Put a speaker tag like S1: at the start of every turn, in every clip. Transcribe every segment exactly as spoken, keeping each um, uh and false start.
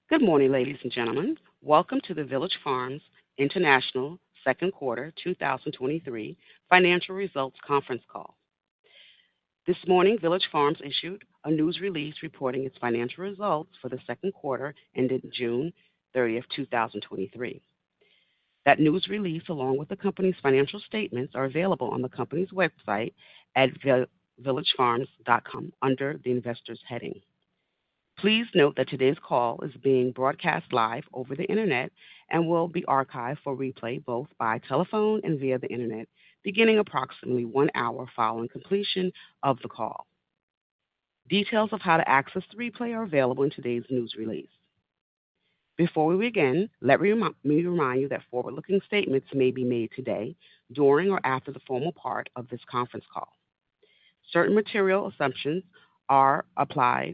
S1: Good morning, ladies and gentlemen. Welcome to the Village Farms International Second Quarter twenty twenty-three Financial Results Conference Call. This morning, Village Farms issued a news release reporting its financial results for the second quarter ended June thirtieth, twenty twenty-three. That news release, along with the company's financial statements, are available on the company's website at village farms dot com under the Investors heading. Please note that today's call is being broadcast live over the internet and will be archived for replay both by telephone and via the internet, beginning approximately one hour following completion of the call. Details of how to access the replay are available in today's news release. Before we begin, let me remind you that forward-looking statements may be made today, during, or after the formal part of this conference call. Certain material assumptions are applied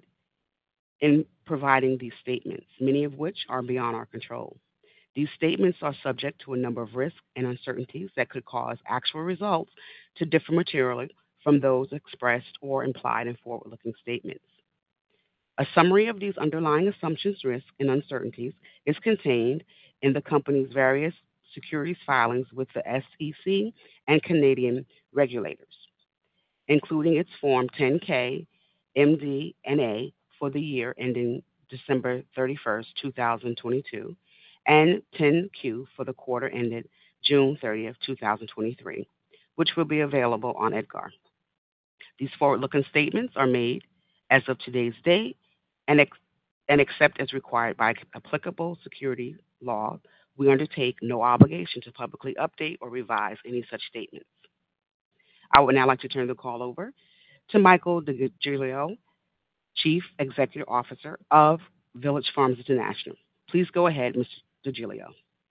S1: in providing these statements, many of which are beyond our control. These statements are subject to a number of risks and uncertainties that could cause actual results to differ materially from those expressed or implied in forward-looking statements. A summary of these underlying assumptions, risks, and uncertainties is contained in the company's various securities filings with the S E C and Canadian regulators, including its Form ten K M D and A for the year ending December thirty-first, twenty twenty-two, and ten Q for the quarter ended June thirtieth, twenty twenty-three, which will be available on EDGAR. These forward-looking statements are made as of today's date, and, ex- and except as required by applicable security law, we undertake no obligation to publicly update or revise any such statements. I would now like to turn the call over to Michael DeGiglio, Chief Executive Officer of Village Farms International. Please go ahead, Mister DeGiglio.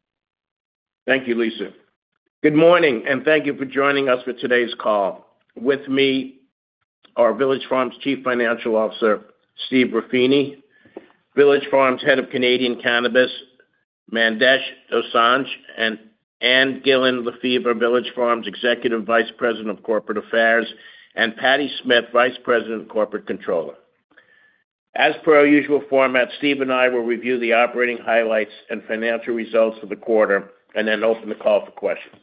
S2: Thank you, Lisa. Good morning, and thank you for joining us for today's call. With me are Village Farms Chief Financial Officer, Steve Ruffini, Village Farms Head of Canadian Cannabis, Mandesh Dosanjh, and Ann Gillen Lefevre, Village Farms Executive Vice President of Corporate Affairs, and Patty Smith, Vice President and Corporate Controller. As per our usual format, Steve and I will review the operating highlights and financial results for the quarter and then open the call for questions.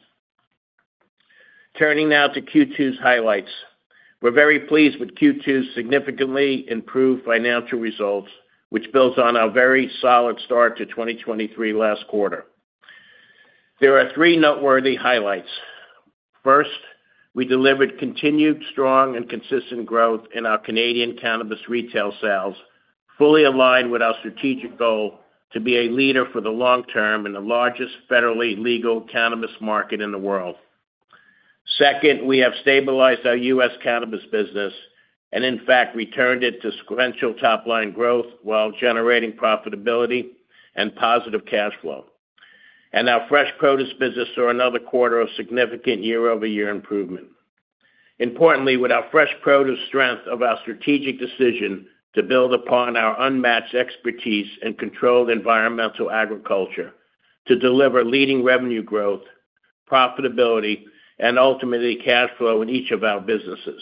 S2: Turning now to Q two's highlights. We're very pleased with Q two's significantly improved financial results, which builds on our very solid start to twenty twenty-three last quarter. There are three noteworthy highlights. First, we delivered continued strong and consistent growth in our Canadian cannabis retail sales, fully aligned with our strategic goal to be a leader for the long term in the largest federally legal cannabis market in the world. Second, we have stabilized our U S cannabis business and, in fact, returned it to sequential top-line growth while generating profitability and positive cash flow. And our fresh produce business saw another quarter of significant year-over-year improvement. Importantly, with our fresh produce strength of our strategic decision to build upon our unmatched expertise in controlled environmental agriculture to deliver leading revenue growth, profitability, and ultimately cash flow in each of our businesses.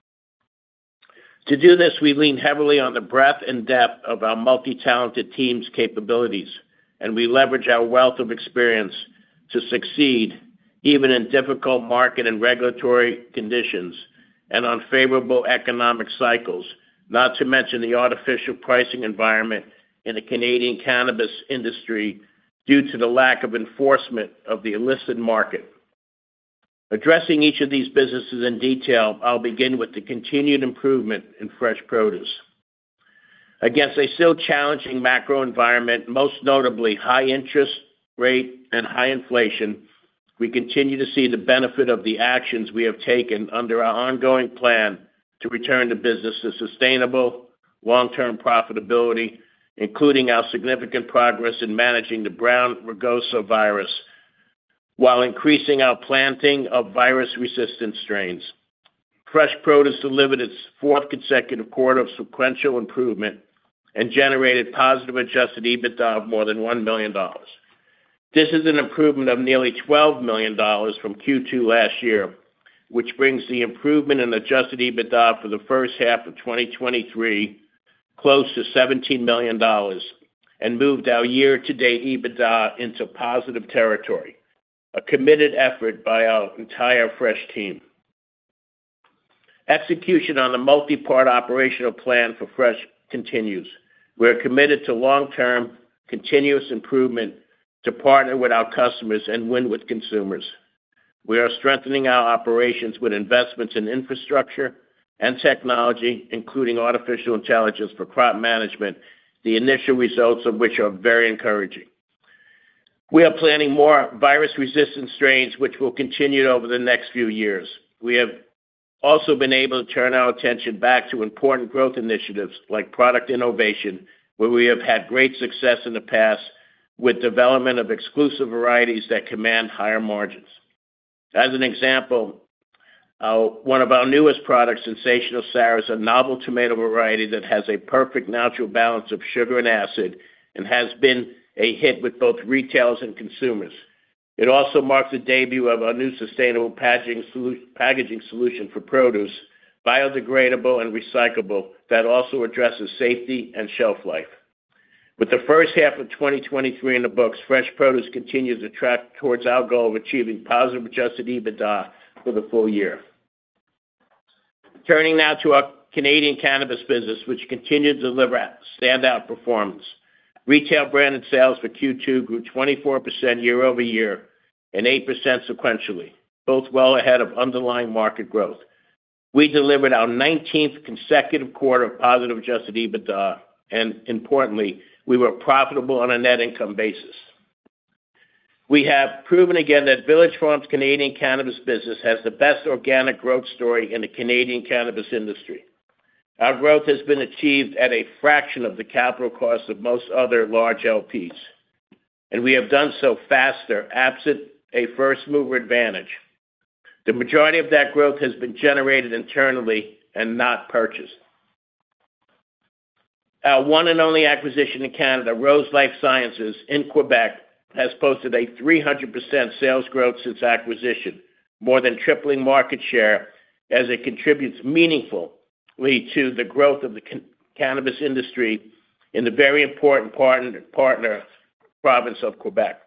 S2: To do this, we lean heavily on the breadth and depth of our multi-talented team's capabilities, and we leverage our wealth of experience to succeed even in difficult market and regulatory conditions and unfavorable economic cycles, not to mention the artificial pricing environment in the Canadian cannabis industry due to the lack of enforcement of the illicit market. Addressing each of these businesses in detail, I'll begin with the continued improvement in fresh produce. Against a still challenging macro environment, most notably high interest rate and high inflation, we continue to see the benefit of the actions we have taken under our ongoing plan to return the business to sustainable, long-term profitability, including our significant progress in managing the brown rugosa virus, while increasing our planting of virus-resistant strains. Fresh produce delivered its fourth consecutive quarter of sequential improvement and generated positive adjusted EBITDA of more than one million dollars. This is an improvement of nearly twelve million dollars from Q two last year, which brings the improvement in adjusted EBITDA for the first half of twenty twenty-three close to seventeen million dollars and moved our year-to-date EBITDA into positive territory, a committed effort by our entire Fresh team. Execution on the multi-part operational plan for Fresh continues. We're committed to long-term, continuous improvement to partner with our customers and win with consumers. We are strengthening our operations with investments in infrastructure and technology, including artificial intelligence for crop management, the initial results of which are very encouraging. We are planning more virus-resistant strains, which will continue over the next few years. We have also been able to turn our attention back to important growth initiatives like product innovation, where we have had great success in the past with development of exclusive varieties that command higher margins. As an example, uh, one of our newest products, Sensational Sour, is a novel tomato variety that has a perfect natural balance of sugar and acid and has been a hit with both retailers and consumers. It also marks the debut of our new sustainable packaging, solu- packaging solution for produce, biodegradable and recyclable, that also addresses safety and shelf life. With the first half of twenty twenty-three in the books, Fresh Produce continues to track towards our goal of achieving positive adjusted EBITDA for the full year. Turning now to our Canadian cannabis business, which continued to deliver standout performance. Retail branded sales for Q two grew twenty-four percent year over year and eight percent sequentially, both well ahead of underlying market growth. We delivered our nineteenth consecutive quarter of positive adjusted EBITDA, and importantly, we were profitable on a net income basis. We have proven again that Village Farms' Canadian cannabis business has the best organic growth story in the Canadian cannabis industry. Our growth has been achieved at a fraction of the capital cost of most other large L Ps, and we have done so faster, absent a first-mover advantage. The majority of that growth has been generated internally and not purchased. Our one and only acquisition in Canada, Rose LifeSciences in Quebec, has posted a three hundred percent sales growth since acquisition, more than tripling market share as it contributes meaningfully to the growth of the can- cannabis industry in the very important partner, partner province of Quebec.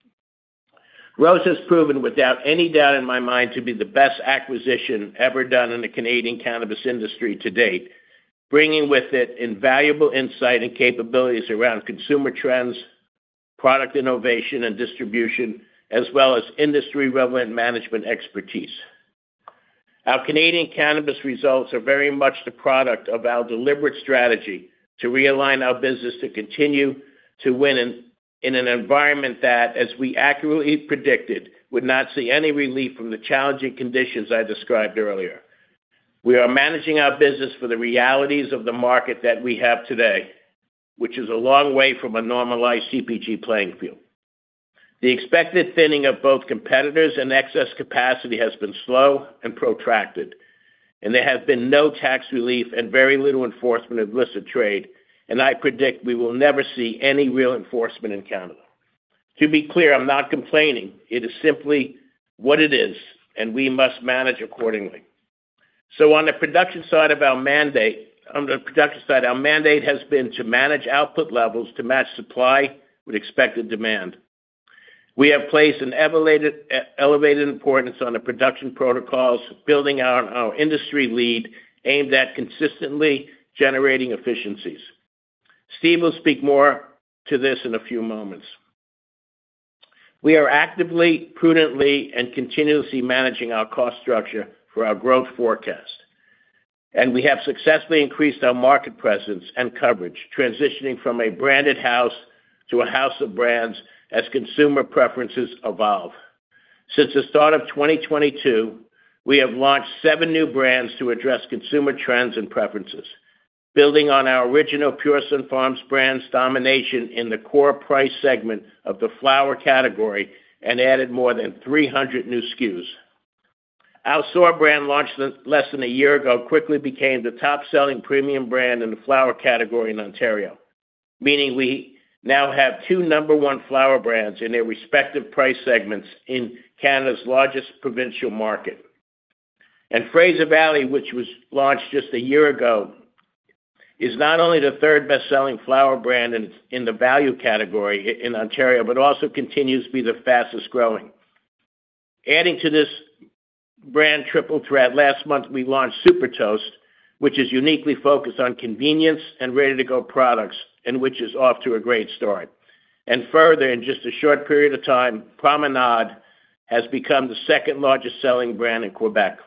S2: Rose has proven without any doubt in my mind to be the best acquisition ever done in the Canadian cannabis industry to date, bringing with it invaluable insight and capabilities around consumer trends, product innovation and distribution, as well as industry-relevant management expertise. Our Canadian cannabis results are very much the product of our deliberate strategy to realign our business to continue to win in, in an environment that, as we accurately predicted, would not see any relief from the challenging conditions I described earlier. We are managing our business for the realities of the market that we have today, which is a long way from a normalized C P G playing field. The expected thinning of both competitors and excess capacity has been slow and protracted, and there has been no tax relief and very little enforcement of illicit trade, and I predict we will never see any real enforcement in Canada. To be clear, I'm not complaining. It is simply what it is, and we must manage accordingly. So on the production side of our mandate, on the production side, our mandate has been to manage output levels to match supply with expected demand. We have placed an elevated, elevated importance on the production protocols, building on our industry lead aimed at consistently generating efficiencies. Steve will speak more to this in a few moments. We are actively, prudently, and continuously managing our cost structure for our growth forecast. And we have successfully increased our market presence and coverage, transitioning from a branded house to a house of brands as consumer preferences evolve. Since the start of twenty twenty-two, we have launched seven new brands to address consumer trends and preferences, building on our original Pure Sunfarms brand's domination in the core price segment of the flower category and added more than three hundred new S K Us. Our Soar brand, launched less than a year ago, quickly became the top-selling premium brand in the flower category in Ontario, meaning we now have two number one flower brands in their respective price segments in Canada's largest provincial market. And Fraser Valley, which was launched just a year ago, is not only the third best-selling flower brand in, in the value category in Ontario, but also continues to be the fastest growing. Adding to this brand triple threat, last month we launched Super Toast, which is uniquely focused on convenience and ready-to-go products, and which is off to a great start. And further, in just a short period of time, Promenade has become the second largest selling brand in Quebec.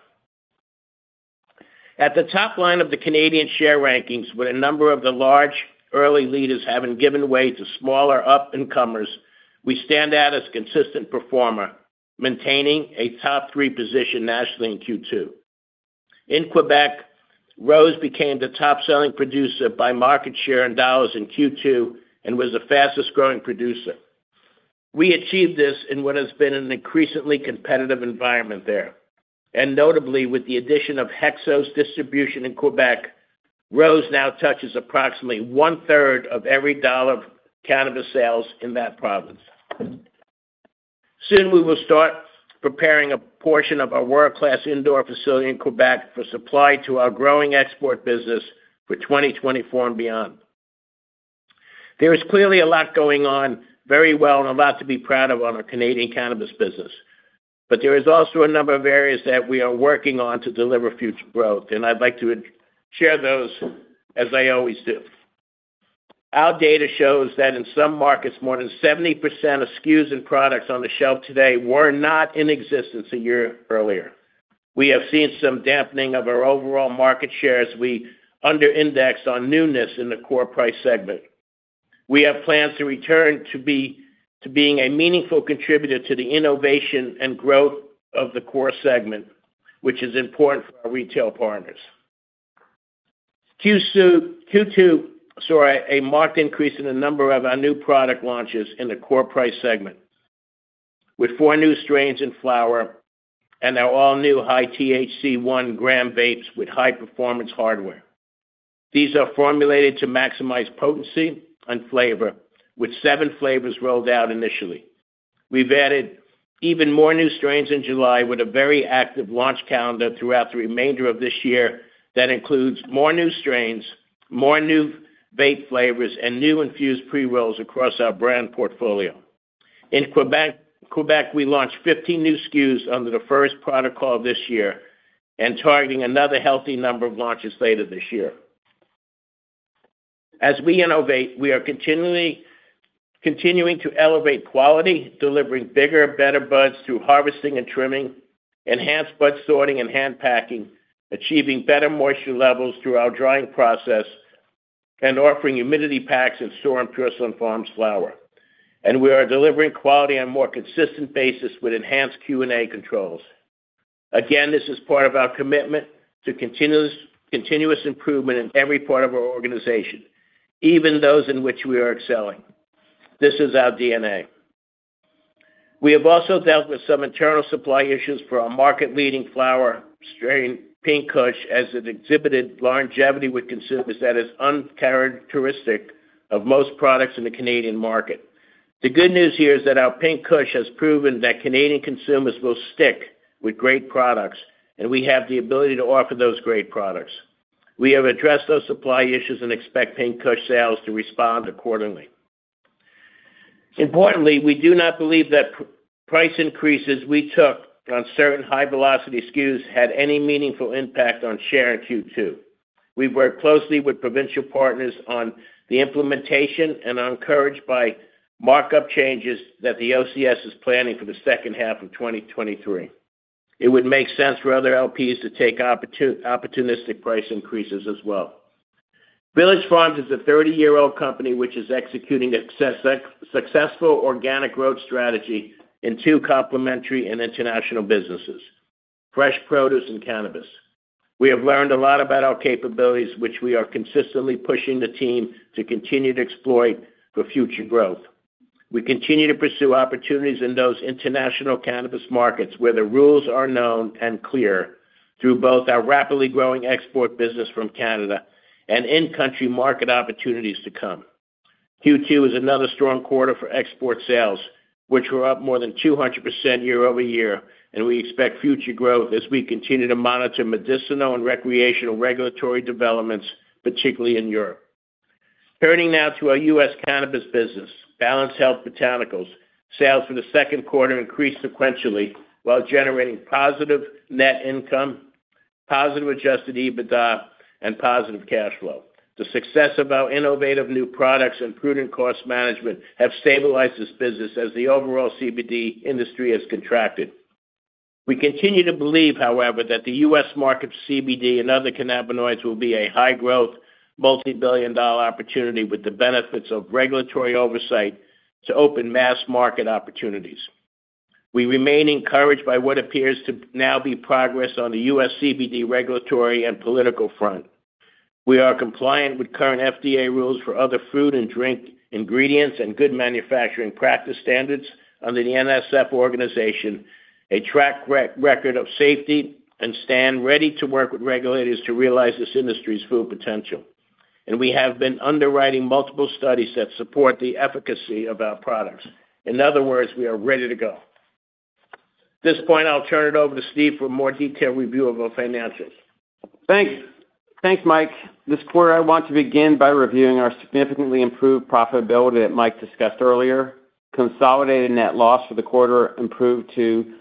S2: At the top line of the Canadian share rankings, with a number of the large early leaders having given way to smaller up-and-comers, we stand out as a consistent performer, maintaining a top three position nationally in Q two. In Quebec, Rose became the top-selling producer by market share in dollars in Q two and was the fastest-growing producer. We achieved this in what has been an increasingly competitive environment there. And notably, with the addition of Hexo's distribution in Quebec, Rose now touches approximately one-third of every dollar of cannabis sales in that province. Soon we will start preparing a portion of our world-class indoor facility in Quebec for supply to our growing export business for twenty twenty-four and beyond. There is clearly a lot going on very well and a lot to be proud of on our Canadian cannabis business. But there is also a number of areas that we are working on to deliver future growth, and I'd like to share those as I always do. Our data shows that in some markets, more than seventy percent of S K Us and products on the shelf today were not in existence a year earlier. We have seen some dampening of our overall market share as we under-index on newness in the core price segment. We have plans to return to be to being a meaningful contributor to the innovation and growth of the core segment, which is important for our retail partners. Q two saw a marked increase in the number of our new product launches in the core price segment, with four new strains in flower and our all-new high T H C one gram vapes with high-performance hardware. These are formulated to maximize potency and flavor, with seven flavors rolled out initially. We've added even more new strains in July with a very active launch calendar throughout the remainder of this year that includes more new strains, more new vape flavors, and new infused pre-rolls across our brand portfolio. In Quebec, Quebec, we launched fifteen new S K Us under the first protocol this year and targeting another healthy number of launches later this year. As we innovate, we are continually continuing to elevate quality, delivering bigger, better buds through harvesting and trimming, enhanced bud sorting and hand packing, achieving better moisture levels through our drying process, and offering humidity packs in store and Pure Sunfarms flower. And we are delivering quality on a more consistent basis with enhanced Q and A controls. Again, this is part of our commitment to continuous, continuous improvement in every part of our organization, even those in which we are excelling. This is our D N A. We have also dealt with some internal supply issues for our market-leading flower strain, Pink Kush, as it exhibited longevity with consumers that is uncharacteristic of most products in the Canadian market. The good news here is that our Pink Kush has proven that Canadian consumers will stick with great products, and we have the ability to offer those great products. We have addressed those supply issues and expect Pink Kush sales to respond accordingly. Importantly, we do not believe that pr- price increases we took on certain high-velocity S K Us had any meaningful impact on share in Q two. We've worked closely with provincial partners on the implementation and are encouraged by markup changes that the O C S is planning for the second half of twenty twenty-three. It would make sense for other L Ps to take opportun- opportunistic price increases as well. Village Farms is a thirty-year-old company which is executing a success- successful organic growth strategy in two complementary and international businesses, fresh produce and cannabis. We have learned a lot about our capabilities, which we are consistently pushing the team to continue to exploit for future growth. We continue to pursue opportunities in those international cannabis markets where the rules are known and clear through both our rapidly growing export business from Canada and in-country market opportunities to come. Q two is another strong quarter for export sales, which were up more than two hundred percent year over year, and we expect future growth as we continue to monitor medicinal and recreational regulatory developments particularly in Europe. Turning now to our U S cannabis business, Balanced Health Botanicals sales for the second quarter increased sequentially while generating positive net income, positive adjusted EBITDA, and positive cash flow. The success of our innovative new products and prudent cost management have stabilized this business as the overall C B D industry has contracted. We continue to believe, however, that the U S market for C B D and other cannabinoids will be a high-growth, multi-billion dollar opportunity with the benefits of regulatory oversight to open mass market opportunities. We remain encouraged by what appears to now be progress on the U S C B D regulatory and political front. We are compliant with current F D A rules for other food and drink ingredients and good manufacturing practice standards under the N S F organization, a track record of safety, and stand ready to work with regulators to realize this industry's full potential. And we have been underwriting multiple studies that support the efficacy of our products. In other words, we are ready to go. At this point, I'll turn it over to Steve for a more detailed review of our financials.
S3: Thanks. Thanks, Mike. This quarter, I want to begin by reviewing our significantly improved profitability that Mike discussed earlier. Consolidated net loss for the quarter improved to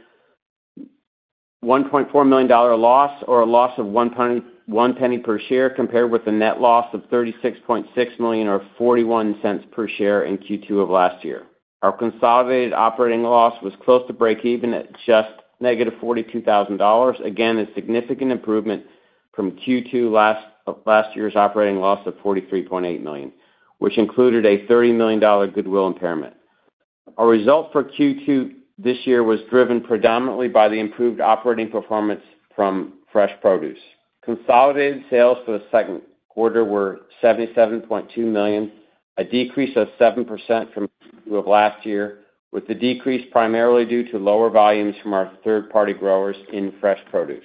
S3: one point four million dollars loss, or a loss of one penny, one penny per share, compared with a net loss of thirty-six point six million dollars or forty-one cents per share in Q two of last year. Our consolidated operating loss was close to break even at just negative forty-two thousand dollars. Again, a significant improvement from Q two last, last year's operating loss of forty-three point eight million dollars, which included a thirty million dollars goodwill impairment. Our result for Q two this year was driven predominantly by the improved operating performance from fresh produce. Consolidated sales for the second quarter were seventy-seven point two million dollars, a decrease of seven percent from Q two of last year, with the decrease primarily due to lower volumes from our third-party growers in fresh produce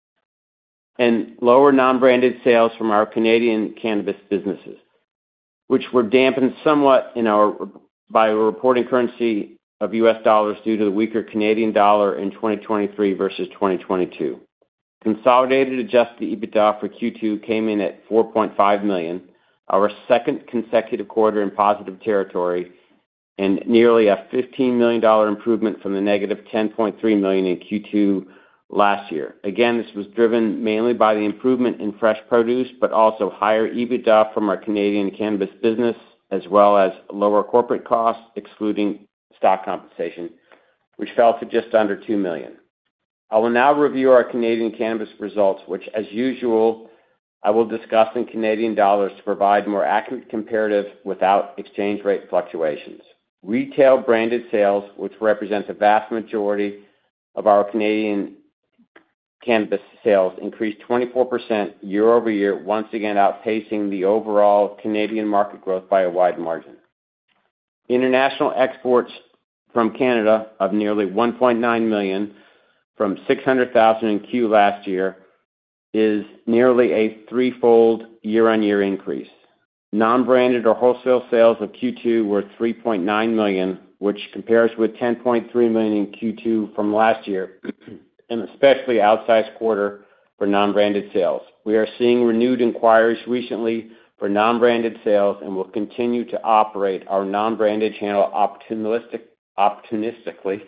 S3: and lower non-branded sales from our Canadian cannabis businesses, which were dampened somewhat in our by a reporting currency of U S dollars due to the weaker Canadian dollar in twenty twenty-three versus twenty twenty-two. Consolidated adjusted EBITDA for Q two came in at four point five million dollars, our second consecutive quarter in positive territory, and nearly a fifteen million dollars improvement from the negative ten point three million dollars in Q two last year. Again, this was driven mainly by the improvement in fresh produce, but also higher EBITDA from our Canadian cannabis business, as well as lower corporate costs, excluding stock compensation, which fell to just under two million dollars. I will now review our Canadian cannabis results, which, as usual, I will discuss in Canadian dollars to provide more accurate comparative without exchange rate fluctuations. Retail branded sales, which represents a vast majority of our Canadian cannabis sales, increased twenty-four percent year over year, once again outpacing the overall Canadian market growth by a wide margin. International exports from Canada of nearly one point nine million dollars from six hundred thousand in Q last year is nearly a threefold year-on-year increase. Non-branded or wholesale sales of Q two were three point nine million dollars, which compares with ten point three million dollars in Q two from last year, an especially outsized quarter for non-branded sales. We are seeing renewed inquiries recently for non-branded sales and will continue to operate our non-branded channel opportunistic, opportunistically,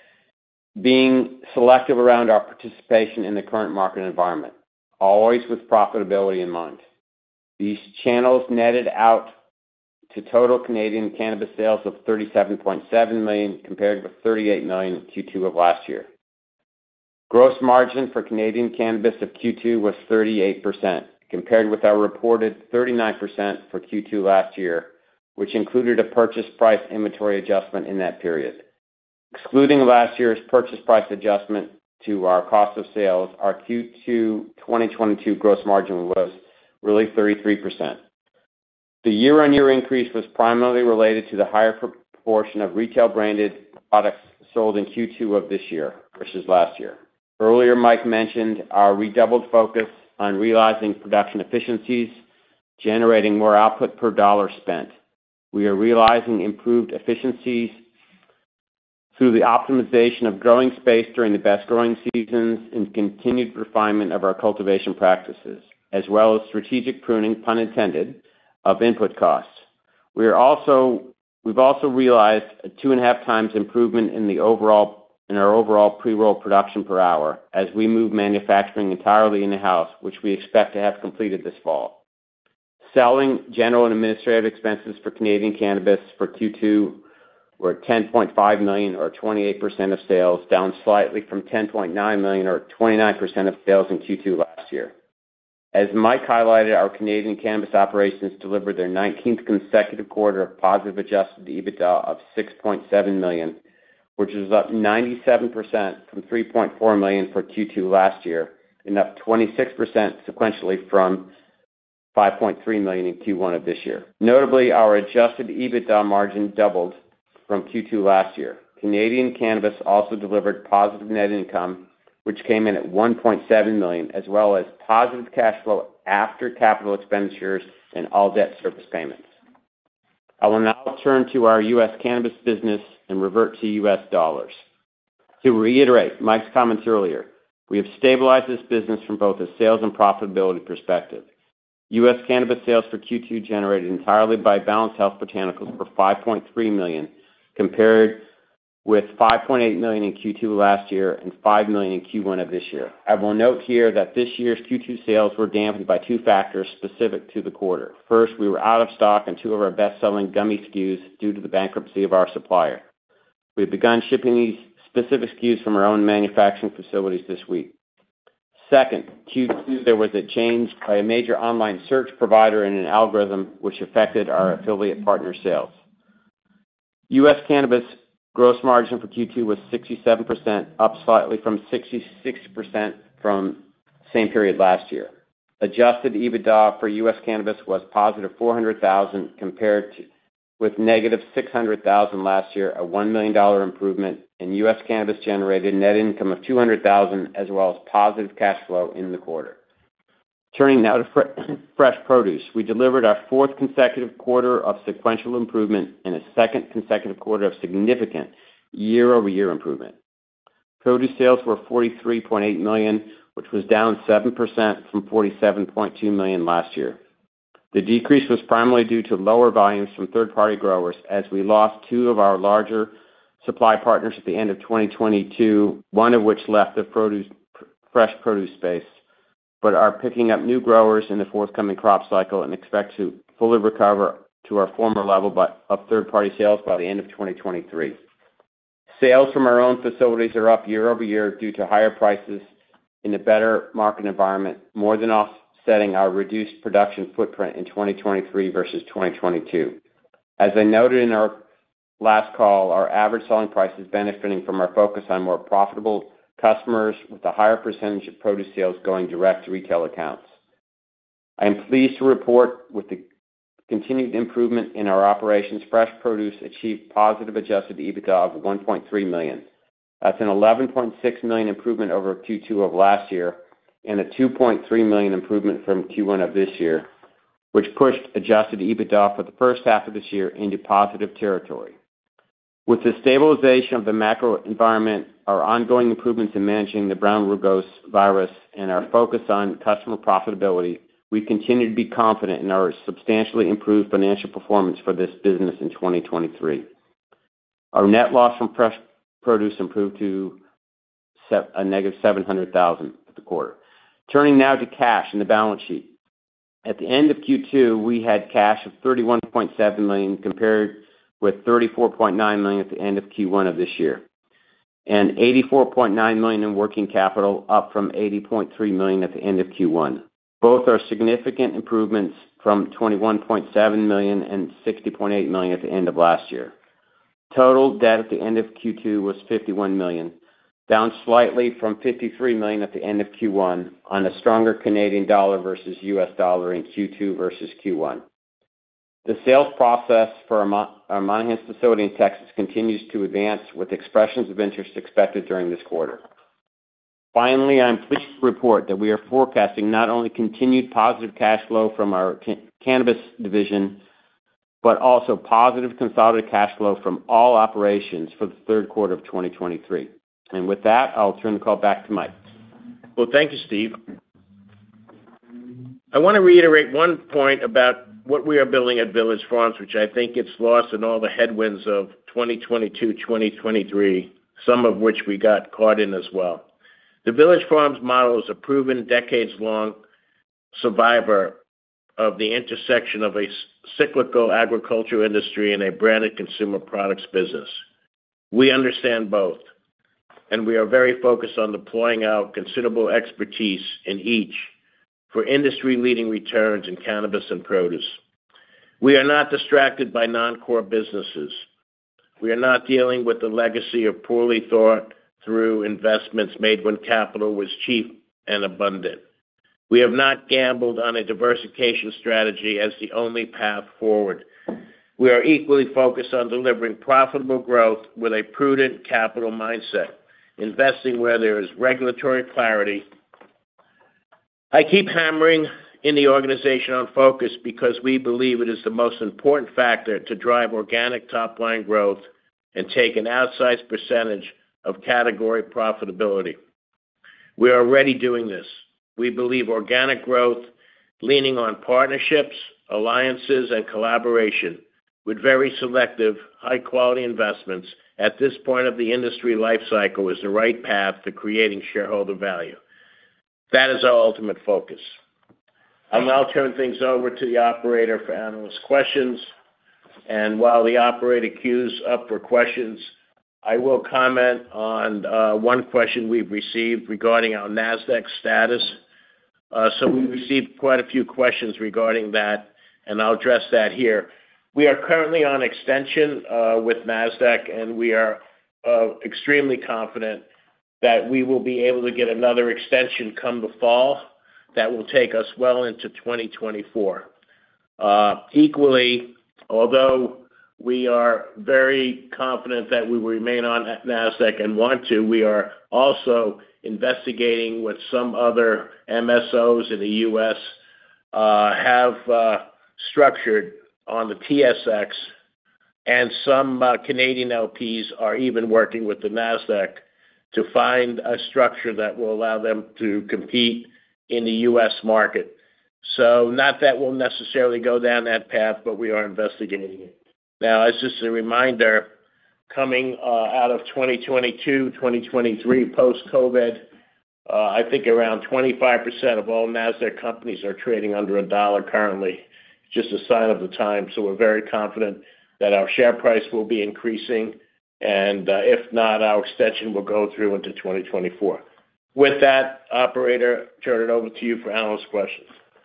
S3: being selective around our participation in the current market environment, always with profitability in mind. These channels netted out to total Canadian cannabis sales of thirty-seven point seven million dollars compared with thirty-eight million dollars in Q two of last year. Gross margin for Canadian cannabis of Q two was thirty-eight percent, compared with our reported thirty-nine percent for Q two last year, which included a purchase price inventory adjustment in that period. Excluding last year's purchase price adjustment to our cost of sales, our Q two twenty twenty-two gross margin was really thirty-three percent. The year-on-year increase was primarily related to the higher proportion of retail branded products sold in Q two of this year versus last year. Earlier, Mike mentioned our redoubled focus on realizing production efficiencies, generating more output per dollar spent. We are realizing improved efficiencies through the optimization of growing space during the best growing seasons and continued refinement of our cultivation practices. as well as strategic pruning, pun intended, of input costs. We are also, we've also realized a two and a half times improvement in the overall in our overall pre-roll production per hour as we move manufacturing entirely in-house, which we expect to have completed this fall. Selling, general, and administrative expenses for Canadian cannabis for Q two were ten point five million dollars or twenty-eight percent of sales, down slightly from ten point nine million dollars or twenty-nine percent of sales in Q two last year. As Mike highlighted, our Canadian cannabis operations delivered their nineteenth consecutive quarter of positive adjusted EBITDA of six point seven million dollars, which is up ninety-seven percent from three point four million dollars for Q two last year and up twenty-six percent sequentially from five point three million dollars in Q one of this year. Notably, our adjusted EBITDA margin doubled from Q two last year. Canadian cannabis also delivered positive net income, which came in at one point seven million dollars, as well as positive cash flow after capital expenditures and all debt service payments. I will now turn to our U S cannabis business and revert to U S dollars. To reiterate Mike's comments earlier, we have stabilized this business from both a sales and profitability perspective. U S cannabis sales for Q two generated entirely by Balanced Health Botanicals were five point three million dollars, compared with five point eight million dollars in Q two last year and five million dollars in Q one of this year. I will note here that this year's Q two sales were dampened by two factors specific to the quarter. First, we were out of stock on two of our best-selling gummy S K Us due to the bankruptcy of our supplier. We've begun shipping these specific S K Us from our own manufacturing facilities this week. Second, Q two, there was a change by a major online search provider in an algorithm which affected our affiliate partner sales. U S cannabis gross margin for Q two was sixty-seven percent, up slightly from sixty-six percent from same period last year. Adjusted EBITDA for U S cannabis was positive four hundred thousand dollars compared to with negative six hundred thousand dollars last year, a one million dollars improvement, and U S cannabis generated net income of two hundred thousand dollars as well as positive cash flow in the quarter. Turning now to fre- fresh produce, we delivered our fourth consecutive quarter of sequential improvement and a second consecutive quarter of significant year-over-year improvement. Produce sales were forty-three point eight million dollars, which was down seven percent from forty-seven point two million dollars last year. The decrease was primarily due to lower volumes from third-party growers, as we lost two of our larger supply partners at the end of twenty twenty-two, one of which left the produce, fresh produce space, but are picking up new growers in the forthcoming crop cycle and expect to fully recover to our former level by, of third-party sales by the end of twenty twenty-three. Sales from our own facilities are up year-over-year due to higher prices in a better market environment, more than offsetting our reduced production footprint in twenty twenty-three versus twenty twenty-two. As I noted in our last call, our average selling price is benefiting from our focus on more profitable customers with a higher percentage of produce sales going direct to retail accounts. I am pleased to report with the continued improvement in our operations, fresh produce achieved positive adjusted EBITDA of one point three million dollars. That's an eleven point six million dollars improvement over Q two of last year and a two point three million dollars improvement from Q one of this year, which pushed adjusted EBITDA for the first half of this year into positive territory. With the stabilization of the macro environment, our ongoing improvements in managing the brown rugose virus, and our focus on customer profitability, we continue to be confident in our substantially improved financial performance for this business in twenty twenty-three. Our net loss from fresh produce improved to a negative seven hundred thousand dollars for the quarter. Turning now to cash in the balance sheet. At the end of Q two, we had cash of thirty-one point seven million dollars compared with thirty-four point nine million dollars at the end of Q one of this year, and eighty-four point nine million dollars in working capital, up from eighty point three million dollars at the end of Q one. Both are significant improvements from twenty-one point seven million dollars and sixty point eight million dollars at the end of last year. Total debt at the end of Q two was fifty-one million dollars, down slightly from fifty-three million dollars at the end of Q one on a stronger Canadian dollar versus U S dollar in Q two versus Q one. The sales process for our, Mon- our Monahans facility in Texas continues to advance, with expressions of interest expected during this quarter. Finally, I'm pleased to report that we are forecasting not only continued positive cash flow from our ca- cannabis division, but also positive consolidated cash flow from all operations for the third quarter of twenty twenty-three. And with that, I'll turn the call back to Mike.
S2: Well, thank you, Steve. I want to reiterate one point about what we are building at Village Farms, which I think gets lost in all the headwinds of twenty twenty-two, twenty twenty-three, some of which we got caught in as well. The Village Farms model is a proven decades-long survivor of the intersection of a cyclical agricultural industry and a branded consumer products business. We understand both, and we are very focused on deploying our considerable expertise in each for industry-leading returns in cannabis and produce. We are not distracted by non-core businesses. We are not dealing with the legacy of poorly thought-through investments made when capital was cheap and abundant. We have not gambled on a diversification strategy as the only path forward. We are equally focused on delivering profitable growth with a prudent capital mindset, investing where there is regulatory clarity. I keep hammering in the organization on focus because we believe it is the most important factor to drive organic top-line growth and take an outsized percentage of category profitability. We are already doing this. We believe organic growth, leaning on partnerships, alliances, and collaboration with very selective, high-quality investments at this point of the industry life cycle is the right path to creating shareholder value. That is our ultimate focus. I'll now turn things over to the operator for analyst questions. And while the operator queues up for questions, I will comment on uh, one question we've received regarding our NASDAQ status. Uh, so we received quite a few questions regarding that, and I'll address that here. We are currently on extension uh, with NASDAQ, and we are uh, extremely confident that we will be able to get another extension come the fall that will take us well into twenty twenty-four. Uh, equally, although we are very confident that we will remain on NASDAQ and want to, we are also investigating what some other M S Os in the U S uh, have uh, structured on the T S X, and some uh, Canadian L Ps are even working with the NASDAQ to find a structure that will allow them to compete in the U S market. So not that we'll necessarily go down that path, but we are investigating it. Now, as just a reminder, coming uh, out of twenty twenty-two, twenty twenty-three, post-COVID, uh, I think around twenty-five percent of all NASDAQ companies are trading under a dollar currently. It's just a sign of the time. So we're very confident that our share price will be increasing, and uh, if not, our extension will go through into twenty twenty-four. With that, operator, turn it over to you for analyst questions.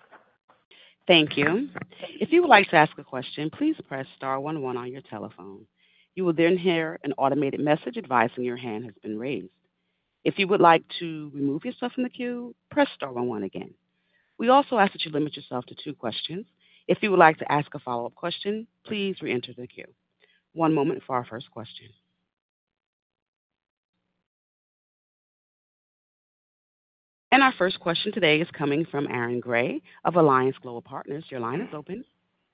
S1: Thank you. If you would like to ask a question, please press star one one on your telephone. You will then hear an automated message advising your hand has been raised. If you would like to remove yourself from the queue, press star one one again. We also ask that you limit yourself to two questions. If you would like to ask a follow-up question, please re-enter the queue. One moment for our first question. And our first question today is coming from Aaron Gray of Alliance Global Partners. Your line is open.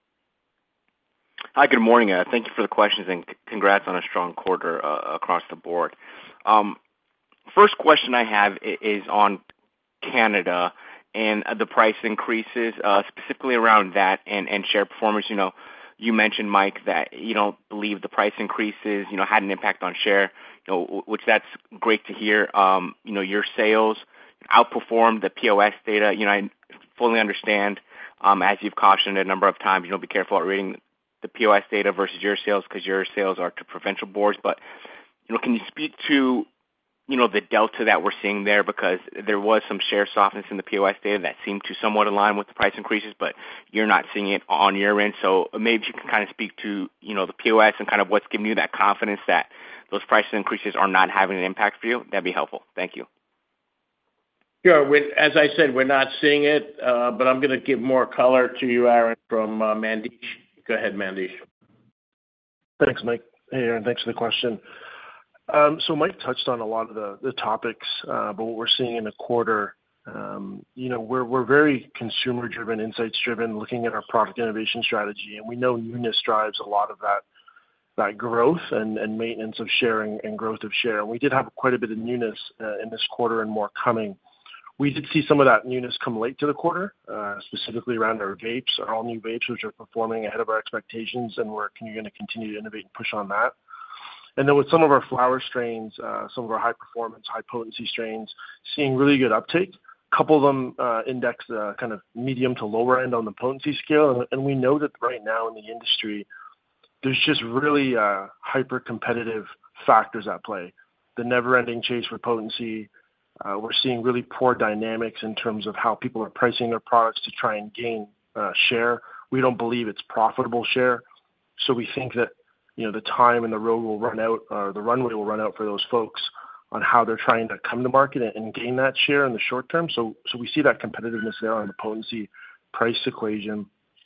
S4: Hi, good morning. Uh, thank you for the questions, and c- congrats on a strong quarter uh, across the board. Um, first question I have is on Canada and uh, the price increases, uh, specifically around that and, and share performance. You know, you mentioned, Mike, that you don't believe the price increases, you know, had an impact on share, you know, which that's great to hear. Um, you know, your sales outperformed the P O S data. You know, I fully understand, um, as you've cautioned a number of times, you know, be careful at reading the P O S data versus your sales because your sales are to provincial boards. But, you know, can you speak to, you know, the delta that we're seeing there? Because there was some share softness in the P O S data that seemed to somewhat align with the price increases, but you're not seeing it on your end. So maybe you can kind of speak to, you know, the P O S and kind of what's giving you that confidence that those price increases are not having an impact for you. That'd be helpful. Thank you.
S2: Sure. We're, as I said, we're not seeing it, uh, but I'm going to give more color to you, Aaron, from uh, Mandesh. Go ahead, Mandesh.
S5: Thanks, Mike. Hey, Aaron, thanks for the question. Um, so Mike touched on a lot of the, the topics, uh, but what we're seeing in the quarter, um, you know, we're we're very consumer-driven, insights-driven, looking at our product innovation strategy, and we know newness drives a lot of that that growth and, and maintenance of sharing and growth of share. And we did have quite a bit of newness uh, in this quarter and more coming. We did see some of that newness come late to the quarter, uh, specifically around our vapes, our all-new vapes, which are performing ahead of our expectations, and we're going to continue to innovate and push on that. And then with some of our flower strains, uh, some of our high-performance, high-potency strains, seeing really good uptake. A couple of them uh, index uh, kind of medium to lower end on the potency scale, and, and we know that right now in the industry, there's just really uh, hyper-competitive factors at play. The never-ending chase for potency. Uh, we're seeing really poor dynamics in terms of how people are pricing their products to try and gain uh, share. We don't believe it's profitable share. So we think that, you know, the time and the road will run out, or the runway will run out for those folks on how they're trying to come to market and, and gain that share in the short term. So, so we see that competitiveness there on the potency price equation.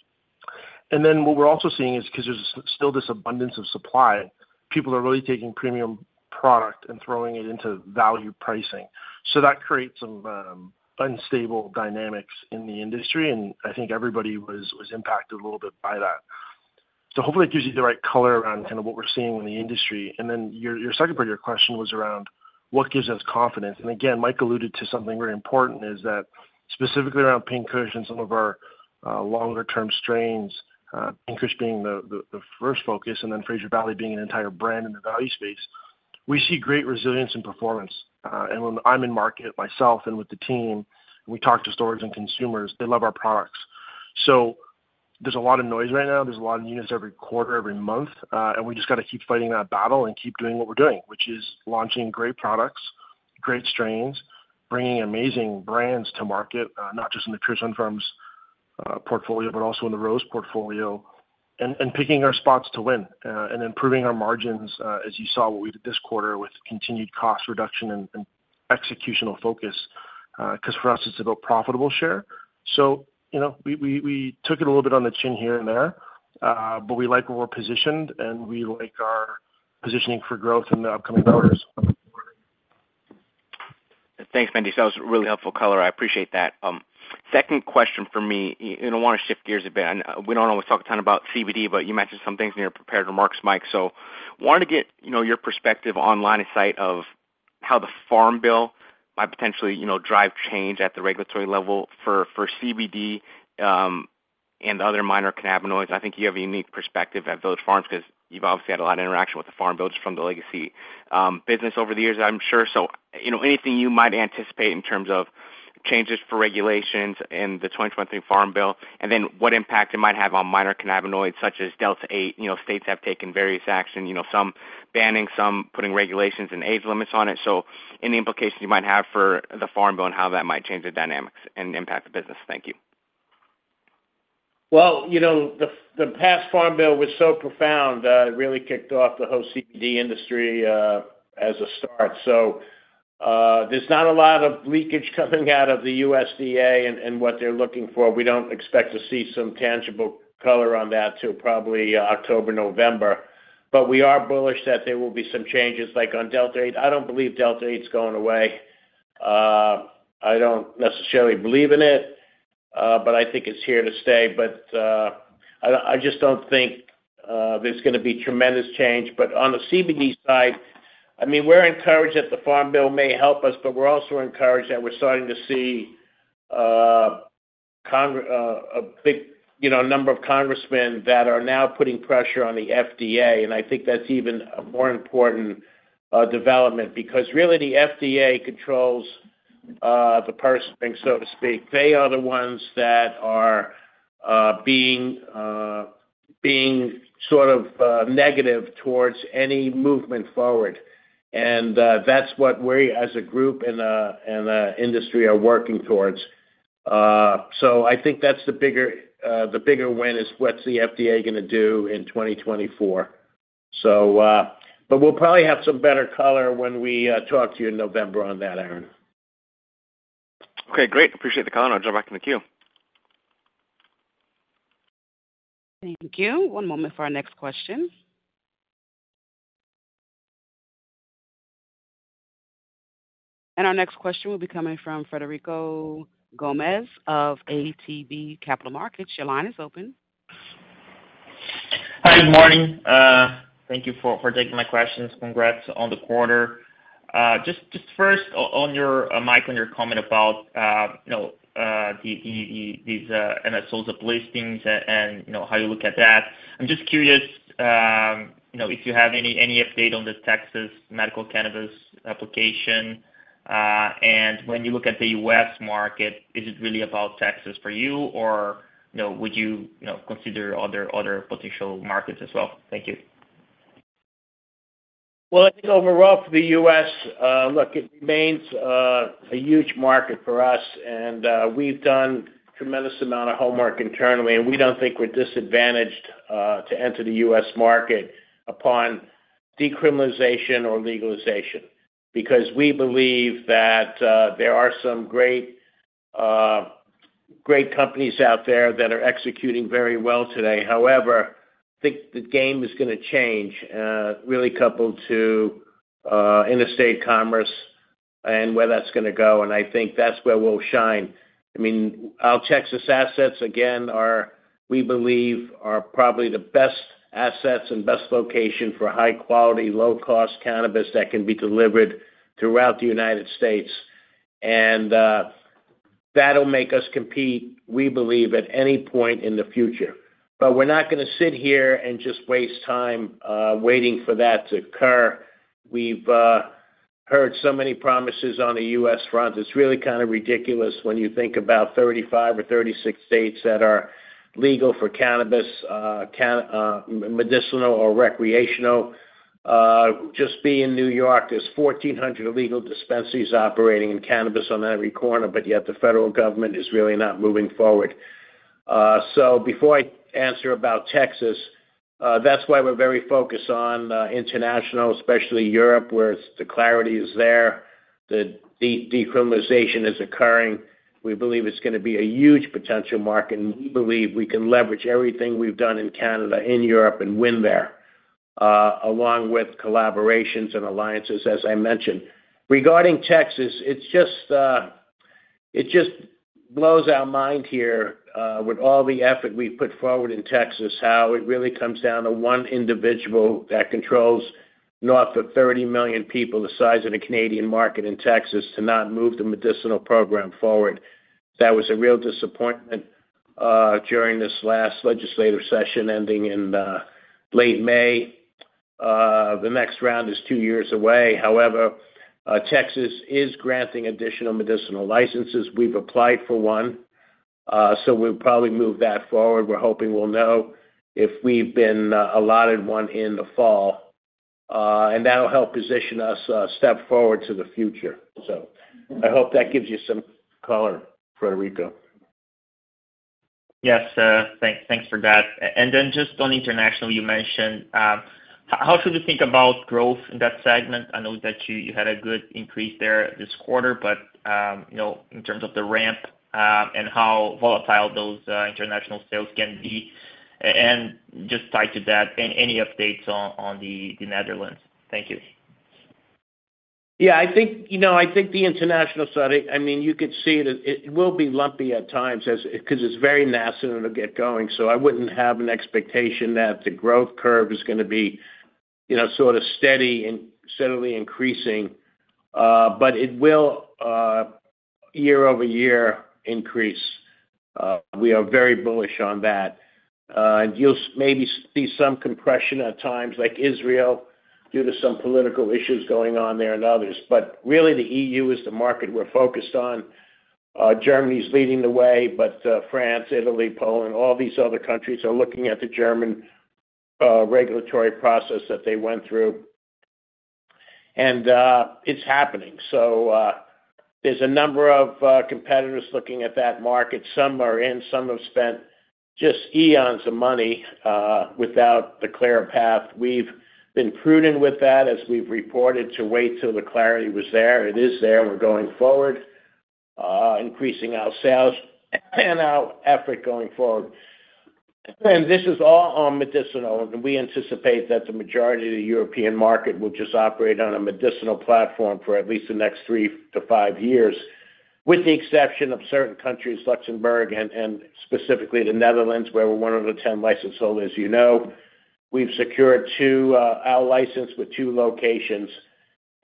S5: And then what we're also seeing is because there's still this abundance of supply, people are really taking premium product and throwing it into value pricing. So that creates some um, unstable dynamics in the industry, and I think everybody was was impacted a little bit by that. So hopefully it gives you the right color around kind of what we're seeing in the industry. And then your your second part of your question was around what gives us confidence. And again, Mike alluded to something very important, is that specifically around Pink Kush and some of our uh, longer-term strains, uh, Pink Kush being the, the, the first focus, and then Fraser Valley being an entire brand in the value space, we see great resilience in performance. Uh, and when I'm in market myself and with the team, and we talk to stores and consumers, they love our products. So there's a lot of noise right now. There's a lot of units every quarter, every month, uh, and we just got to keep fighting that battle and keep doing what we're doing, which is launching great products, great strains, bringing amazing brands to market, uh, not just in the Pure Sunfarms uh, portfolio, but also in the Rose portfolio, and, and picking our spots to win uh, and improving our margins, uh, as you saw what we did this quarter with continued cost reduction and, and executional focus, because uh, for us it's about profitable share. So, you know, we, we, we took it a little bit on the chin here and there, uh, but we like where we're positioned, and we like our positioning for growth in the upcoming quarters.
S4: Thanks, Mandy. That was really helpful color. I appreciate that. Um, second question for me, you know, I want to shift gears a bit. And we don't always talk a ton about C B D, but you mentioned some things in your prepared remarks, Mike. So wanted to get, you know, your perspective on line of sight of how the Farm Bill might potentially, you know, drive change at the regulatory level for, for C B D um, and other minor cannabinoids. I think you have a unique perspective at Village Farms because you've obviously had a lot of interaction with the Farm Bill just from the legacy um, business over the years, I'm sure. So, you know, anything you might anticipate in terms of changes for regulations in the twenty twenty-three Farm Bill, and then what impact it might have on minor cannabinoids such as Delta eight. You know, states have taken various action, you know, some banning, some putting regulations and age limits on it. So any implications you might have for the Farm Bill and how that might change the dynamics and impact the business. Thank you.
S2: Well, you know, the the past Farm Bill was so profound, uh, it really kicked off the whole C B D industry uh, as a start. So uh, there's not a lot of leakage coming out of the U S D A and, and what they're looking for. We don't expect to see some tangible color on that till probably uh, October, November. But we are bullish that there will be some changes like on Delta eight. I don't believe Delta eight's going away. Uh, I don't necessarily believe in it. Uh, but I think it's here to stay. But uh, I, I just don't think uh, there's going to be tremendous change. But on the C B D side, I mean, we're encouraged that the Farm Bill may help us, but we're also encouraged that we're starting to see uh, Congre- uh, a big, you know, number of congressmen that are now putting pressure on the F D A, and I think that's even a more important uh, development because really the F D A controls Uh, the purse string, so to speak. They are the ones that are uh, being uh, being sort of uh, negative towards any movement forward, and uh, that's what we, as a group and uh, and uh, industry, are working towards. Uh, so I think that's the bigger uh, the bigger win is what's the F D A going to do in twenty twenty-four. So, uh, but we'll probably have some better color when we uh, talk to you in November on that, Aaron.
S4: Okay, great. Appreciate the call, and I'll jump back in the queue.
S1: Thank you. One moment for our next question. And our next question will be coming from Frederico Gomez of A T B Capital Markets. Your line is open.
S6: Hi, good morning. Uh, thank you for, for taking my questions. Congrats on the quarter. Uh, just just first on your uh, Mike, on your comment about uh, you know uh, the, the, the these uh, M S Os up listings and, and you know how you look at that. I'm just curious, um, you know, if you have any any update on the Texas medical cannabis application, uh, and when you look at the U S market, is it really about Texas for you, or you know would you you know consider other other potential markets as well? Thank you.
S2: Well, I think overall for the U S, uh, look, it remains uh, a huge market for us, and uh, we've done a tremendous amount of homework internally, and we don't think we're disadvantaged uh, to enter the U S market upon decriminalization or legalization, because we believe that uh, there are some great, uh, great companies out there that are executing very well today. However, I think the game is going to change, uh, really coupled to uh, interstate commerce and where that's going to go. And I think that's where we'll shine. I mean, our Texas assets, again, are, we believe, are probably the best assets and best location for high-quality, low-cost cannabis that can be delivered throughout the United States. And uh, that'll make us compete, we believe, at any point in the future. But we're not going to sit here and just waste time uh, waiting for that to occur. We've uh, heard so many promises on the U S front. It's really kind of ridiculous when you think about thirty-five or thirty-six states that are legal for cannabis, uh, can, uh, medicinal or recreational. Uh, just be in New York, there's fourteen hundred illegal dispensaries operating in cannabis on every corner, but yet the federal government is really not moving forward. Uh, so before I answer about Texas, uh, that's why we're very focused on uh, international, especially Europe, where it's, the clarity is there, the de- decriminalization is occurring. We believe it's going to be a huge potential market, and we believe we can leverage everything we've done in Canada, in Europe, and win there, uh, along with collaborations and alliances, as I mentioned. Regarding Texas, it's just uh, it just blows our mind here uh, with all the effort we've put forward in Texas, how it really comes down to one individual that controls north of thirty million people, the size of the Canadian market in Texas, to not move the medicinal program forward. That was a real disappointment uh, during this last legislative session ending in uh, late May. Uh, the next round is two years away. However, uh, Texas is granting additional medicinal licenses. We've applied for one, uh, so we'll probably move that forward. We're hoping we'll know if we've been uh, allotted one in the fall, uh, and that'll help position us a step forward to the future. So I hope that gives you some color, Frederico.
S6: Yes, uh, thanks, thanks for that. And then just on international, you mentioned, uh, how should we think about growth in that segment? I know that you, you had a good increase there this quarter, but um, you know, in terms of the ramp uh, and how volatile those uh, international sales can be, and just tied to that, any, any updates on, on the, the Netherlands? Thank you.
S2: Yeah, I think, you know, I think the international side, I mean, you could see it, it will be lumpy at times as because it's very nascent to get going. So I wouldn't have an expectation that the growth curve is going to be, you know, sort of steady and steadily increasing. Uh, but it will, uh, year over year, increase. Uh, we are very bullish on that. Uh, and you'll maybe see some compression at times, like Israel, due to some political issues going on there and others. But really the E U is the market we're focused on. Uh, Germany's leading the way, but uh, France, Italy, Poland, all these other countries are looking at the German uh, regulatory process that they went through. And uh, it's happening. So uh, there's a number of uh, competitors looking at that market. Some are in, some have spent just eons of money uh, without the clear path. We've been prudent with that as we've reported to wait till the clarity was there. It is there. We're going forward, uh, increasing our sales and our effort going forward. And this is all on medicinal, and we anticipate that the majority of the European market will just operate on a medicinal platform for at least the next three to five years, with the exception of certain countries, Luxembourg and, and specifically the Netherlands, where we're one of the ten license holders, you know. We've secured two, uh, our license with two locations,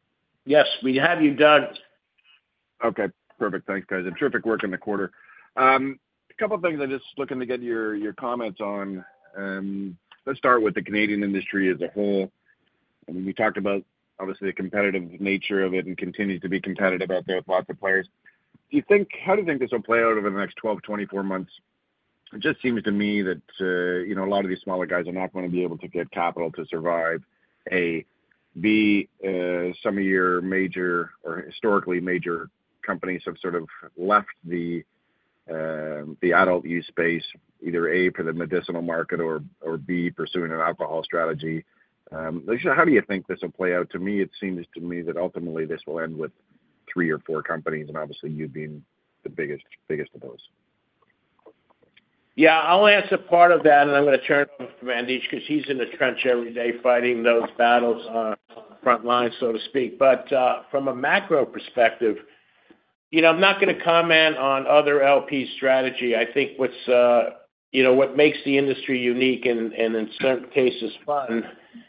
S2: Yes, we have you, Doug.
S7: Okay, perfect. Thanks, guys. And terrific work in the quarter. Um, a couple of things I'm just looking to get your, your comments on. Um, let's start with the Canadian industry as a whole. I mean, we talked about, obviously, the competitive nature of it and continues to be competitive out there with lots of players. Do you think, how do you think this will play out over the next twelve, twenty-four months? It just seems to me that, uh, you know, a lot of these smaller guys are not going to be able to get capital to survive. A, B, uh, some of your major or historically major companies have sort of left the uh, the adult use space, either A, for the medicinal market or, or B, pursuing an alcohol strategy. Um, how do you think this will play out? To me, it seems to me that ultimately this will end with three or four companies, and obviously you being the biggest biggest of those.
S2: Yeah, I'll answer part of that, and I'm going to turn it over to Mandesh because he's in the trench every day fighting those battles uh, on the front line, so to speak. But uh, from a macro perspective, you know, I'm not going to comment on other L P strategy. I think what's, uh, you know, what makes the industry unique and, and in certain cases fun,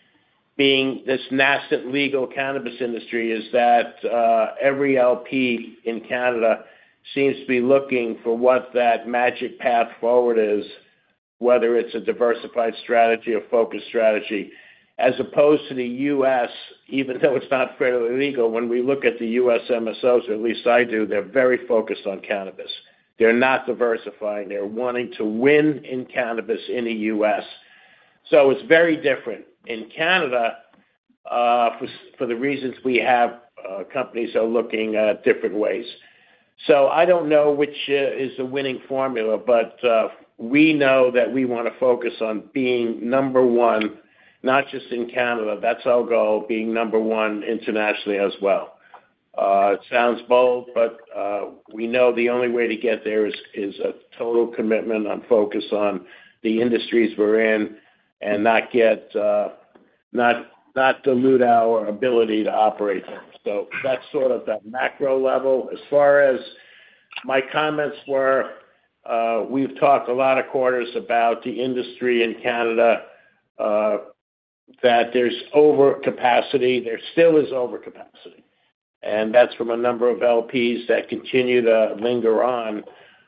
S2: being this nascent legal cannabis industry, is that uh, every L P in Canada seems to be looking for what that magic path forward is, whether it's a diversified strategy or focused strategy, as opposed to the U S, even though it's not fairly legal. When we look at the U S M S Os, or at least I do, they're very focused on cannabis. They're not diversifying. They're wanting to win in cannabis in the U S. So it's very different. In Canada, uh, for, for the reasons we have, uh, companies are looking at different ways. So I don't know which uh, is the winning formula, but uh, we know that we want to focus on being number one, not just in Canada. That's our goal, being number one internationally as well. Uh, it sounds bold, but uh, we know the only way to get there is, is a total commitment on focus on the industries we're in and not get, uh, not not dilute our ability to operate them. So that's sort of that macro level. As far as my comments were, uh, we've talked a lot of quarters about the industry in Canada, uh, that there's overcapacity. There still is overcapacity. And that's from a number of L Ps that continue to linger on.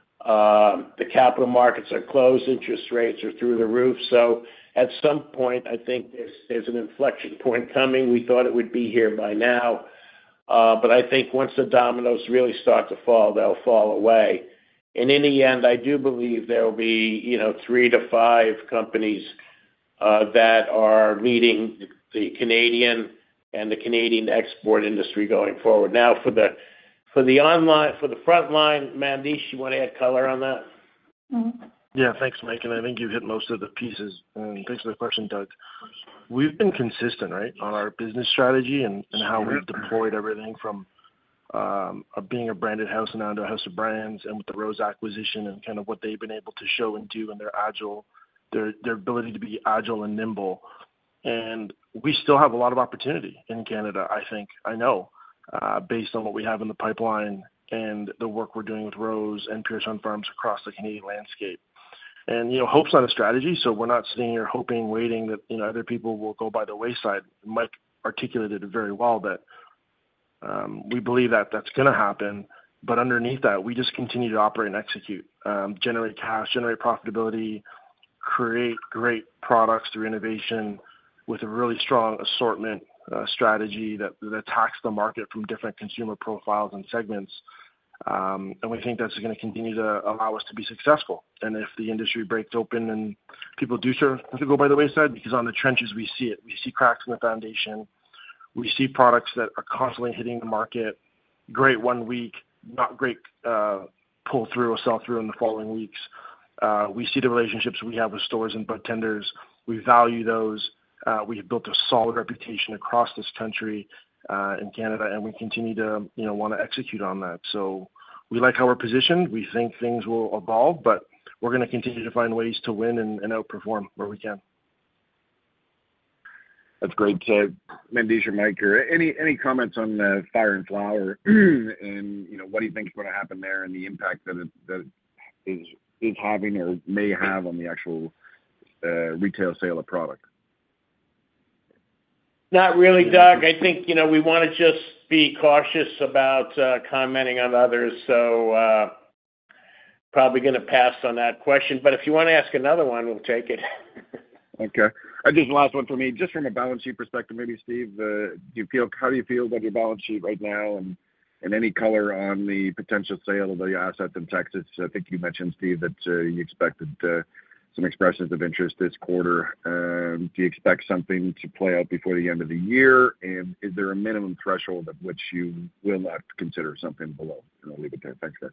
S2: Uh, the capital markets are closed. Interest rates are through the roof. So at some point, I think there's, there's an inflection point coming. We thought it would be here by now. Uh, but I think once the dominoes really start to fall, they'll fall away. And in the end, I do believe there will be, you know, three to five companies uh, that are leading the Canadian and the Canadian export industry going forward. Now, for the for the online, for the front line, Mandesh, you want to add color on that?
S5: Mm-hmm. Yeah, thanks, Mike, and I think you've hit most of the pieces. And thanks for the question, Doug. We've been consistent, right, on our business strategy and, and how we've deployed everything from um, being a branded house and now to a house of brands, and with the Rose acquisition and kind of what they've been able to show and do, and their agile, their their ability to be agile and nimble. And we still have a lot of opportunity in Canada, I think, I know, uh, based on what we have in the pipeline and the work we're doing with Rose and Pure Sunfarms across the Canadian landscape. And, you know, hope's not a strategy, so we're not sitting here hoping, waiting that, you know, other people will go by the wayside. Mike articulated it very well that um, we believe that that's going to happen, but underneath that, we just continue to operate and execute, um, generate cash, generate profitability, create great products through innovation with a really strong assortment uh, strategy that, that attacks the market from different consumer profiles and segments. Um, and we think that's going to continue to allow us to be successful. And if the industry breaks open and people do start to go by the wayside, because on the trenches we see it. We see cracks in the foundation. We see products that are constantly hitting the market. Great one week, not great uh, pull through or sell through in the following weeks. Uh, we see the relationships we have with stores and budtenders. We value those. Uh, we have built a solid reputation across this country uh, in Canada, and we continue to, you know, want to execute on that. So we like how we're positioned. We think things will evolve, but we're going to continue to find ways to win and, and outperform where we can.
S7: That's great. Uh, Mandesh or Mike, or any any comments on uh, Fire and Flower, and you know, what do you think is going to happen there, and the impact that it that it is is having or may have on the actual uh, retail sale of product?
S2: Not really, Doug. I think, you know, we want to just be cautious about uh, commenting on others, so uh, probably going to pass on that question. But if you want to ask another one, we'll take it.
S7: Okay. Uh, just the last one for me, just from a balance sheet perspective, maybe Steve, uh, do you feel how do you feel about your balance sheet right now, and and any color on the potential sale of the assets in Texas? I think you mentioned, Steve, that uh, you expected uh, some expressions of interest this quarter. Um, do you expect something to play out before the end of the year? And is there a minimum threshold at which you will not consider something below? And I'll leave it there. Thanks, guys.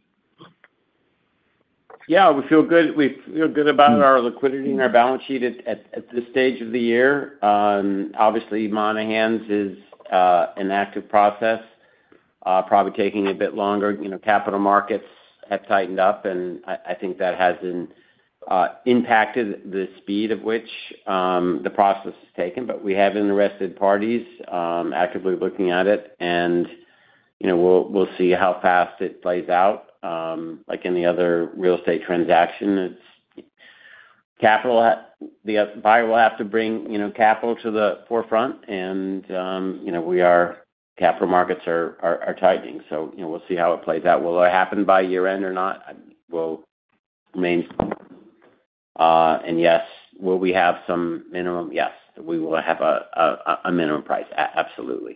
S3: Yeah, we feel good. We feel good about our liquidity and our balance sheet at, at, at this stage of the year. Um, obviously, Monahans is uh, an active process, uh, probably taking a bit longer. You know, capital markets have tightened up, and I, I think that hasn't uh, impacted the speed of which um, the process is taken. But we have interested parties um, actively looking at it, and you know, we'll we'll see how fast it plays out. Um, like any other real estate transaction, it's capital. Ha- the buyer will have to bring, you know, capital to the forefront, and um, you know, we are capital markets are, are are tightening. So you know, we'll see how it plays out. Will it happen by year end or not? Will remain. Uh, and yes, will we have some minimum? Yes, we will have a a, a minimum price. A- absolutely.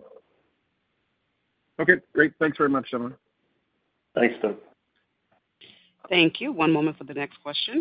S7: Okay, great. Thanks very much, gentlemen.
S2: Thanks, Doug.
S1: Thank you. One moment for the next question.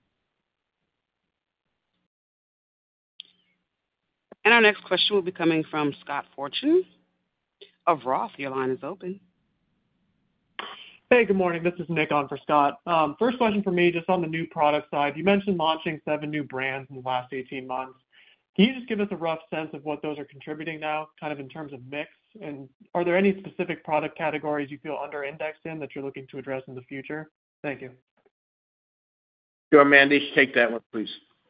S1: And our next question will be coming from Scott Fortune of Roth. Your line is open.
S8: Hey, good morning. This is Nick on for Scott. Um, first question for me, just on the new product side. You mentioned launching seven new brands in the last eighteen months. Can you just give us a rough sense of what those are contributing now, kind of in terms of mix? And are there any specific product categories you feel under-indexed in that you're looking to address in the future? Thank you.
S2: Sure, Mandy, take that one, please.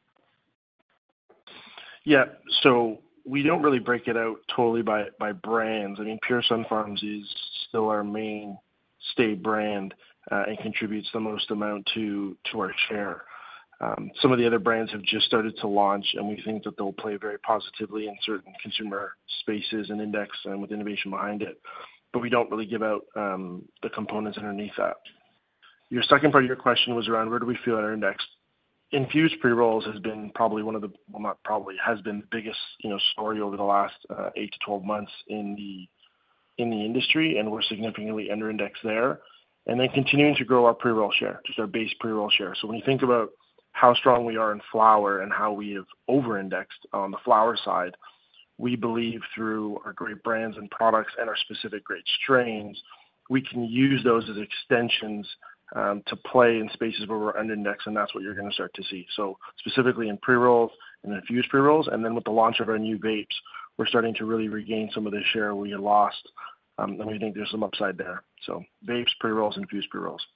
S5: Yeah, so we don't really break it out totally by, by brands. I mean, Pure Sunfarms is still our main state brand uh, and contributes the most amount to, to our share. Um, some of the other brands have just started to launch, and we think that they'll play very positively in certain consumer spaces and index and with innovation behind it. But we don't really give out um, the components underneath that. Your second part of your question was around where do we feel our index. Infused pre-rolls has been probably one of the, well, not probably, has been the biggest, you know, story over the last uh, eight to twelve months in the in the industry, and we're significantly under-indexed there. And then continuing to grow our pre-roll share, just our base pre-roll share. So when you think about how strong we are in flower and how we have over-indexed on the flower side, we believe through our great brands and products and our specific great strains, we can use those as extensions um, to play in spaces where we're under-indexed, and that's what you're going to start to see. So specifically in pre-rolls and infused pre-rolls, and then with the launch of our new vapes, we're starting to really regain some of the share we had lost, um, and we think there's some upside there. So vapes, pre-rolls, infused pre-rolls.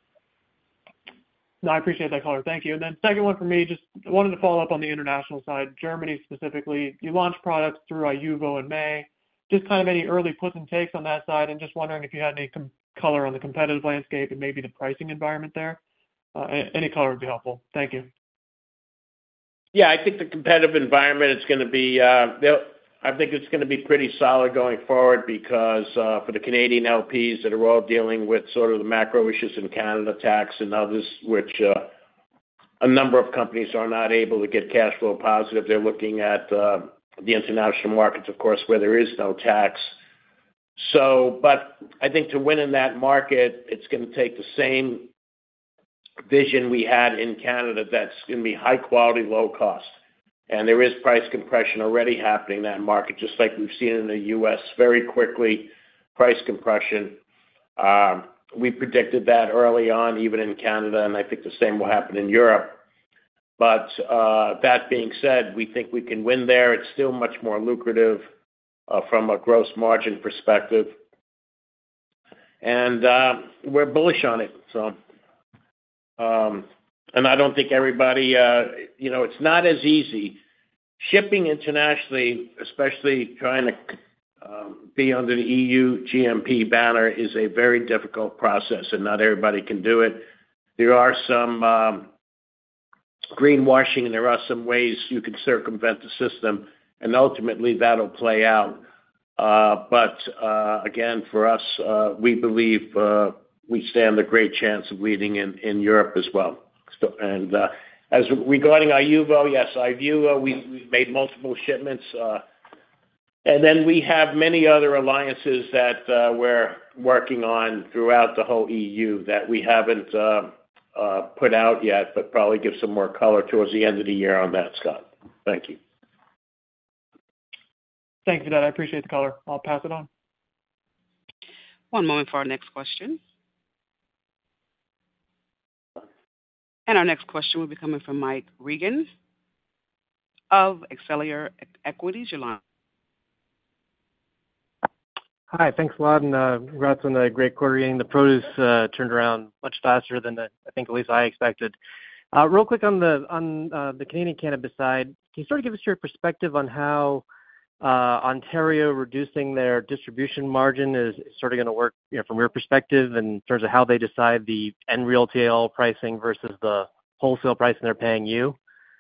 S8: No, I appreciate that color. Thank you. And then second one for me, just wanted to follow up on the international side, Germany specifically. You launched products through Iuvo in May. Just kind of any early puts and takes on that side, and just wondering if you had any com- color on the competitive landscape and maybe the pricing environment there. Uh, any color would be helpful. Thank you.
S2: Yeah, I think the competitive environment is going to be, uh, I think it's going to be pretty solid going forward because uh, for the Canadian L Ps that are all dealing with sort of the macro issues in Canada, tax and others, which uh, a number of companies are not able to get cash flow positive. They're looking at uh, the international markets, of course, where there is no tax. So, but I think to win in that market, it's going to take the same vision we had in Canada that's going to be high quality, low cost. And there is price compression already happening in that market, just like we've seen in the U S very quickly, price compression. Um, we predicted that early on, even in Canada, and I think the same will happen in Europe. But uh, that being said, we think we can win there. It's still much more lucrative uh, from a gross margin perspective. And uh, we're bullish on it. So, um, and I don't think everybody, uh, you know, it's not as easy. Shipping internationally, especially trying to um, be under the E U G M P banner, is a very difficult process, and not everybody can do it. There are some um, greenwashing, and there are some ways you can circumvent the system, and ultimately that'll play out. Uh, but uh, again, for us, uh, we believe uh, we stand a great chance of leading in, in Europe as well. So, and uh, as regarding Iuvo, yes, Iuvo, we, we've made multiple shipments. Uh, and then we have many other alliances that uh, we're working on throughout the whole E U that we haven't uh, uh, put out yet, but probably give some more color towards the end of the year on that, Scott. Thank you.
S8: Thank you for that. I appreciate the color. I'll pass it on.
S1: One moment for our next question. And our next question will be coming from Mike Regan of Excelsior Equities. Your line.
S9: Hi, thanks a lot, and uh, congrats on the great quarter. Getting the produce uh, turned around much faster than the, I think at least I expected. Uh, real quick on the on uh, the Canadian cannabis side, can you sort of give us your perspective on how uh, Ontario reducing their distribution margin is sort of going to work, you know, from your perspective, in terms of how they decide the end retail pricing versus the wholesale pricing they're paying you?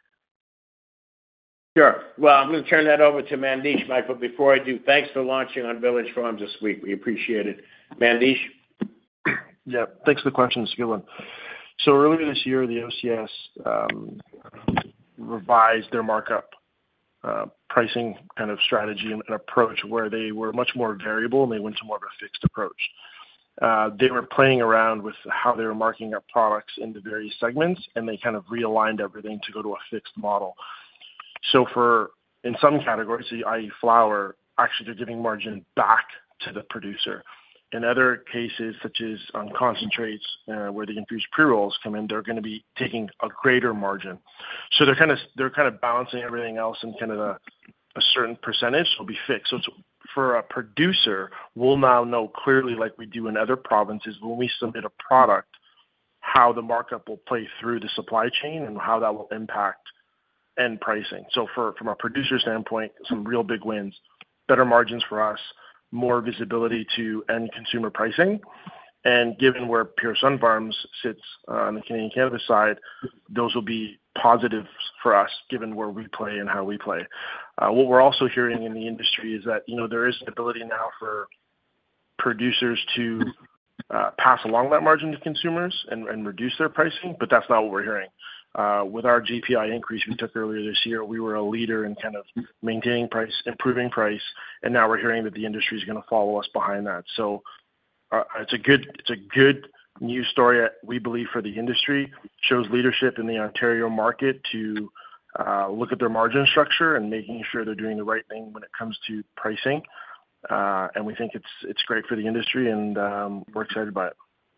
S2: Sure. Well, I'm going to turn that over to Mandesh, Mike, but before I do, thanks for launching on Village Farms this week. We appreciate it. Mandesh?
S5: Yeah, thanks for the question. It's a good one. So earlier this year, the O C S um, revised their markup uh, pricing kind of strategy and, and approach, where they were much more variable and they went to more of a fixed approach. Uh, they were playing around with how they were marking up products into various segments, and they kind of realigned everything to go to a fixed model. So for, in some categories, that is flour, actually they're giving margin back to the producer. In other cases, such as on concentrates, uh, where the infused pre-rolls come in, they're going to be taking a greater margin. So they're kind of they're kind of balancing everything else in kind of a, a certain percentage. So it'll be fixed. So it's, for a producer, we'll now know clearly, like we do in other provinces, when we submit a product, how the markup will play through the supply chain and how that will impact end pricing. So for from a producer standpoint, some real big wins, better margins for us, more visibility to end consumer pricing. And given where Pure Sunfarms sits uh, on the Canadian cannabis side, those will be positives for us, given where we play and how we play. Uh, what we're also hearing in the industry is that, you know, there is an ability now for producers to uh, pass along that margin to consumers and, and reduce their pricing, but that's not what we're hearing. Uh, with our G P I increase we took earlier this year, we were a leader in kind of maintaining price, improving price, and now we're hearing that the industry is going to follow us behind that. So uh, it's a good, it's a good news story, we believe, for the industry. Shows leadership in the Ontario market to uh, look at their margin structure and making sure they're doing the right thing when it comes to pricing. Uh, and we think it's it's great for the industry, and um, we're excited by it.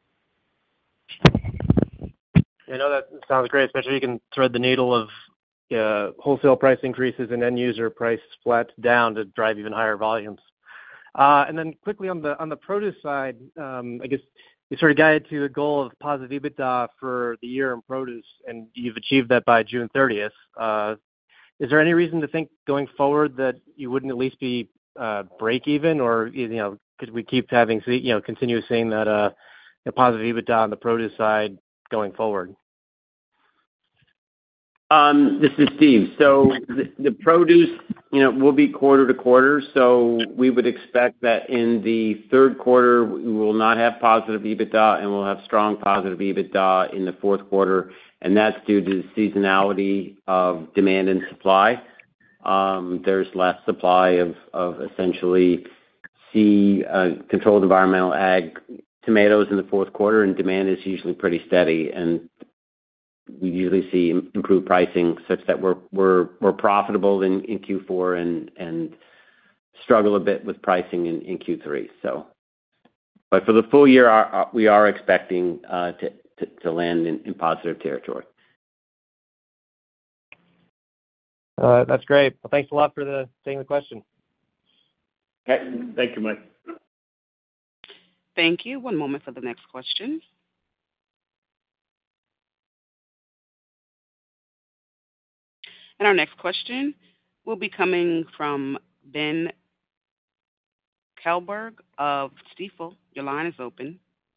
S9: I know that sounds great, especially if you can thread the needle of uh, wholesale price increases and end user price flat down to drive even higher volumes. Uh, and then quickly on the on the produce side, um, I guess you sort of guided to a goal of positive EBITDA for the year in produce, and you've achieved that by June thirtieth. Uh, is there any reason to think going forward that you wouldn't at least be uh, break even, or you know, could we keep having you know continue seeing that uh, positive EBITDA on the produce side going forward?
S3: Um, this is Steve. So the, the produce, you know, will be quarter to quarter. So we would expect that in the third quarter, we will not have positive EBITDA, and we'll have strong positive EBITDA in the fourth quarter. And that's due to the seasonality of demand and supply. Um, there's less supply of, of essentially C, uh, controlled environmental ag tomatoes in the fourth quarter, and demand is usually pretty steady. And we usually see improved pricing such that we're we're we're profitable in, in Q four and and struggle a bit with pricing in, in Q three. So, but for the full year, our, our, we are expecting uh, to, to to land in, in positive territory.
S9: Uh, that's great. Well, thanks a lot for the taking the question.
S2: Okay, thank you, Mike.
S1: Thank you. One moment for the next question. And our next question will be coming from Ben Kelberg of Stifel. Your line is open.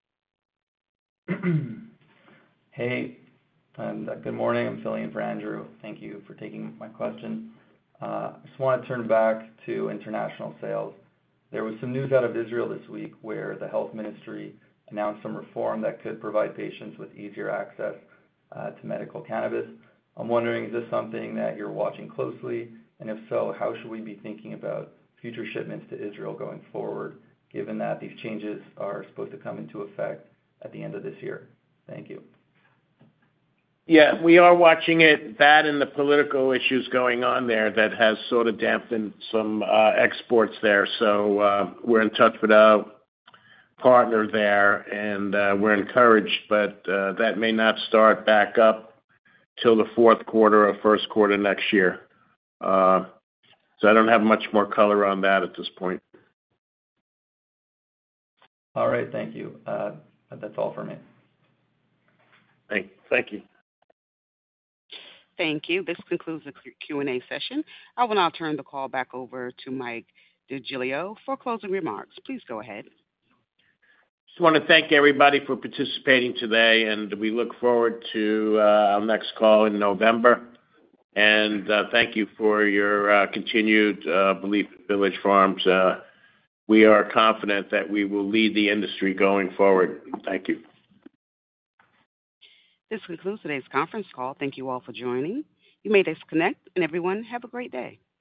S10: Hey, and uh, good morning. I'm filling in for Andrew. Thank you for taking my question. Uh, I just want to turn back to international sales. There was some news out of Israel this week where the health ministry announced some reform that could provide patients with easier access uh, to medical cannabis. I'm wondering, is this something that you're watching closely? And if so, how should we be thinking about future shipments to Israel going forward, given that these changes are supposed to come into effect at the end of this year? Thank you.
S2: Yeah, we are watching it, that and the political issues going on there that has sort of dampened some uh, exports there. So uh, we're in touch with our partner there, and uh, we're encouraged, but uh, that may not start back up till the fourth quarter or first quarter next year. Uh, so I don't have much more color on that at this point.
S10: All right, thank you. Uh, that's all for me.
S2: Thank, thank you.
S1: Thank you. This concludes the Q and A session. I will now turn the call back over to Mike DeGiglio for closing remarks. Please go ahead.
S2: Just want to thank everybody for participating today, and we look forward to uh, our next call in November. And uh, thank you for your uh, continued uh, belief in Village Farms. Uh, we are confident that we will lead the industry going forward. Thank you.
S1: This concludes today's conference call. Thank you all for joining. You may disconnect, and everyone have a great day.